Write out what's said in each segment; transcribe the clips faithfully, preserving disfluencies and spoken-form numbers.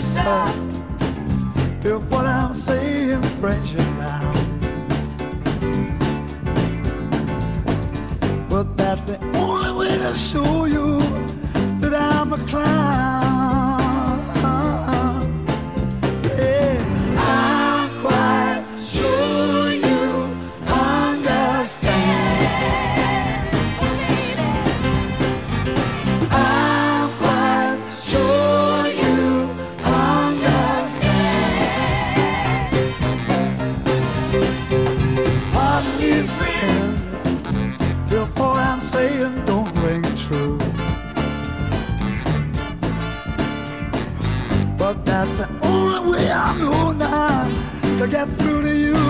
sir, if what I'm saying brings you down. But that's the only way to show you that I'm a clown. Yeah, I'm quite sure you understand. I'm quite sure you understand. Pardon me, friend, if all I'm saying don't ring true. But that's the only way I know now to get through to you.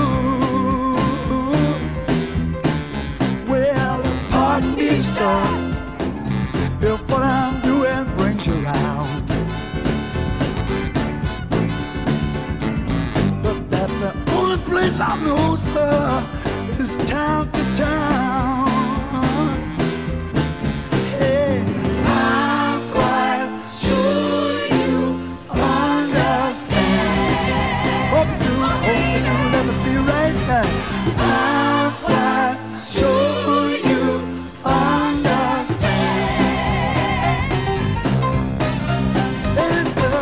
Well, pardon me, sir, if what I'm doing brings you round. But that's the only place I know, sir, is town to town. Hey, I'm quite sure you understand. Hope you do, hope you do, let me see right now. I'm quite sure you understand. Hey, sir.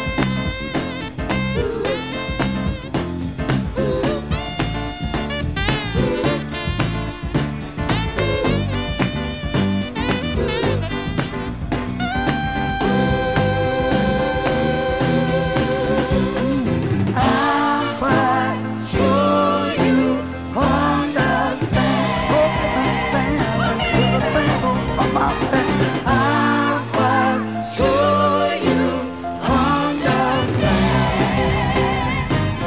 I'm quite sure you understand. Hope you understand. There's a thing on my back. I'm quite sure you understand.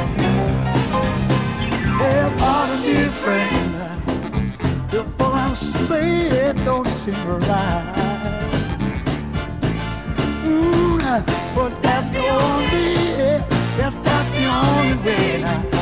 Hey, pardon me, friend, if all I'm saying don't seem right. Ooh, but that's the only, yes, that's the only way.